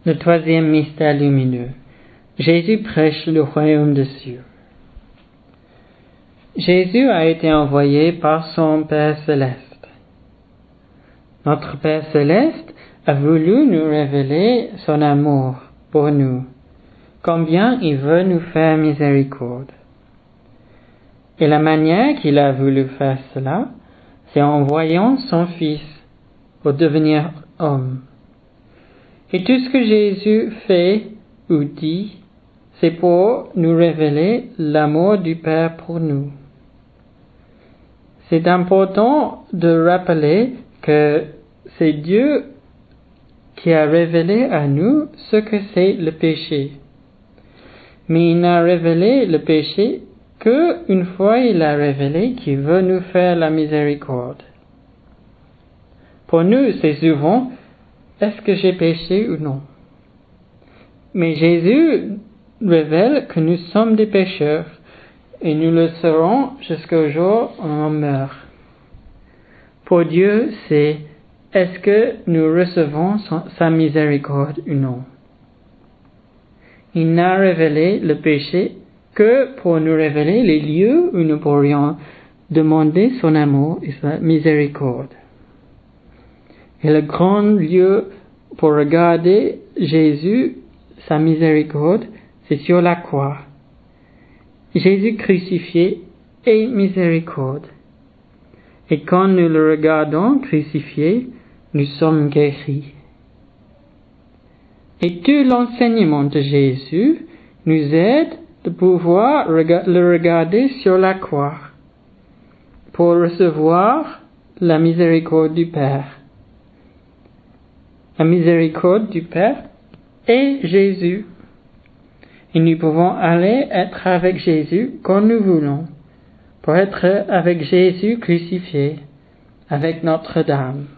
Le troisième mystère lumineux. Jésus prêche le royaume des cieux. Jésus a été envoyé par son Père céleste. Notre Père céleste a voulu nous révéler son amour pour nous, combien il veut nous faire miséricorde. Et la manière qu'il a voulu faire cela, c'est en envoyant son Fils pour devenir homme. Et tout ce que Jésus fait ou dit, c'est pour nous révéler l'amour du Père pour nous. C'est important de rappeler que c'est Dieu qui a révélé à nous ce que c'est le péché. Mais il n'a révélé le péché qu'une fois il a révélé qu'il veut nous faire la miséricorde. Pour nous, c'est souvent, est-ce que j'ai péché ou non? Mais Jésus révèle que nous sommes des pécheurs et nous le serons jusqu'au jour où on meurt. Pour Dieu, c'est est-ce que nous recevons sa miséricorde ou non? Il n'a révélé le péché que pour nous révéler les lieux où nous pourrions demander son amour et sa miséricorde. Et le grand lieu pour regarder Jésus, sa miséricorde, c'est sur la croix. Jésus crucifié est miséricorde. Et quand nous le regardons crucifié, nous sommes guéris. Et tout l'enseignement de Jésus nous aide de pouvoir le regarder sur la croix pour recevoir la miséricorde du Père. La miséricorde du Père est Jésus. Et nous pouvons aller être avec Jésus quand nous voulons, pour être avec Jésus crucifié, avec Notre-Dame.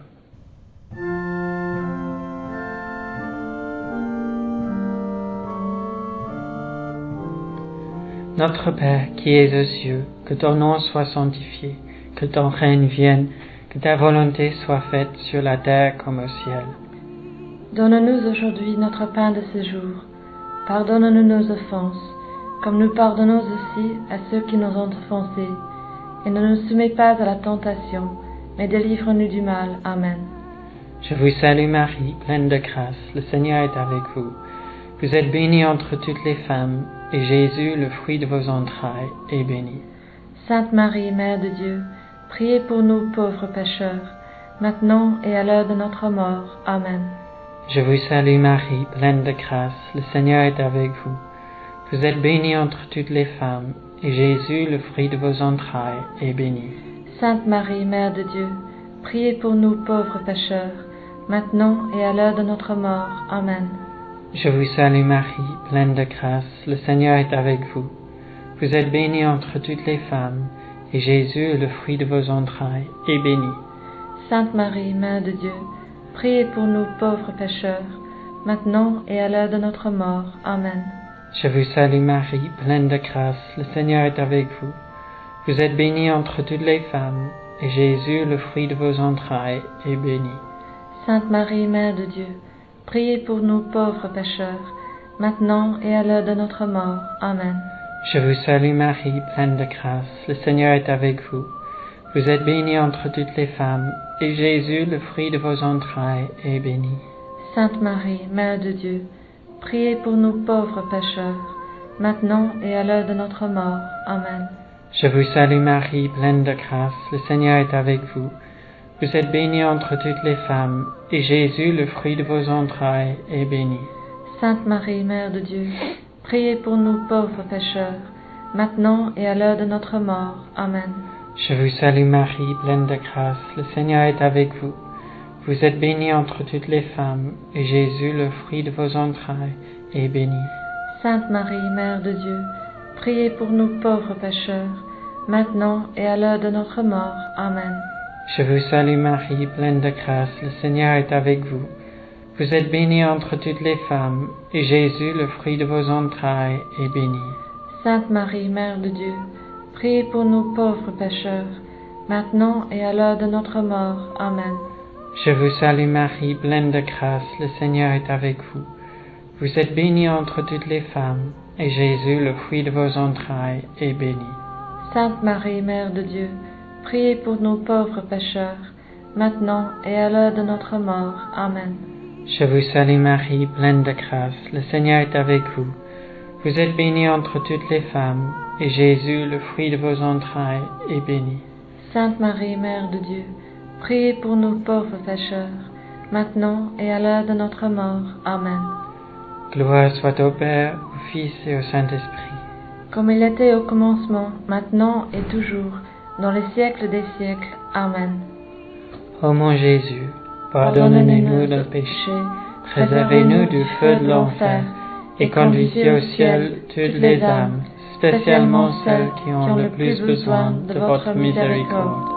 Notre Père qui es aux cieux, que ton nom soit sanctifié, que ton règne vienne, que ta volonté soit faite sur la terre comme au ciel. Donne-nous aujourd'hui notre pain de ce jour. Pardonne-nous nos offenses, comme nous pardonnons aussi à ceux qui nous ont offensés. Et ne nous soumets pas à la tentation, mais délivre-nous du mal. Amen. Je vous salue Marie, pleine de grâce, le Seigneur est avec vous. Vous êtes bénie entre toutes les femmes, et Jésus, le fruit de vos entrailles, est béni. Sainte Marie, Mère de Dieu, priez pour nous pauvres pécheurs, maintenant et à l'heure de notre mort. Amen. Je vous salue Marie, pleine de grâce, le Seigneur est avec vous. Vous êtes bénie entre toutes les femmes, et Jésus, le fruit de vos entrailles, est béni. Sainte Marie, Mère de Dieu, priez pour nous pauvres pécheurs, maintenant et à l'heure de notre mort. Amen. Je vous salue Marie, pleine de grâce, le Seigneur est avec vous. Vous êtes bénie entre toutes les femmes, et Jésus, le fruit de vos entrailles, est béni. Sainte Marie, Mère de Dieu, priez pour nous pauvres pécheurs, maintenant et à l'heure de notre mort. Amen. Je vous salue Marie, pleine de grâce, le Seigneur est avec vous. Vous êtes bénie entre toutes les femmes, et Jésus, le fruit de vos entrailles, est béni. Sainte Marie, Mère de Dieu, priez pour nous pauvres pécheurs, maintenant et à l'heure de notre mort. Amen. Je vous salue Marie, pleine de grâce, le Seigneur est avec vous. Vous êtes bénie entre toutes les femmes, et Jésus, le fruit de vos entrailles, est béni. Sainte Marie, Mère de Dieu, priez pour nous pauvres pécheurs, maintenant et à l'heure de notre mort. Amen. Je vous salue Marie, pleine de grâce, le Seigneur est avec vous. Vous êtes bénie entre toutes les femmes, et Jésus, le fruit de vos entrailles, est béni. Sainte Marie, Mère de Dieu, priez pour nous pauvres pécheurs, maintenant et à l'heure de notre mort. Amen. Je vous salue Marie, pleine de grâce, le Seigneur est avec vous. Vous êtes bénie entre toutes les femmes, et Jésus, le fruit de vos entrailles, est béni. Sainte Marie, Mère de Dieu, priez pour nous pauvres pécheurs, maintenant et à l'heure de notre mort. Amen. Je vous salue Marie, pleine de grâce, le Seigneur est avec vous. Vous êtes bénie entre toutes les femmes, et Jésus, le fruit de vos entrailles, est béni. Sainte Marie, Mère de Dieu, priez pour nous pauvres pécheurs, maintenant et à l'heure de notre mort. Amen. Je vous salue Marie, pleine de grâce, le Seigneur est avec vous. Vous êtes bénie entre toutes les femmes, et Jésus, le fruit de vos entrailles, est béni. Sainte Marie, Mère de Dieu, priez pour nos pauvres pécheurs, maintenant et à l'heure de notre mort. Amen. Je vous salue Marie, pleine de grâce, le Seigneur est avec vous. Vous êtes bénie entre toutes les femmes, et Jésus, le fruit de vos entrailles, est béni. Sainte Marie, Mère de Dieu, priez pour nos pauvres pécheurs, maintenant et à l'heure de notre mort. Amen. Gloire soit au Père, au Fils et au Saint-Esprit. Comme il était au commencement, maintenant et toujours, dans les siècles des siècles. Amen. Ô mon Jésus, pardonnez-nous nos péchés, préservez-nous du feu de l'enfer, et conduisez au ciel toutes les âmes, spécialement celles qui ont le plus besoin de votre miséricorde.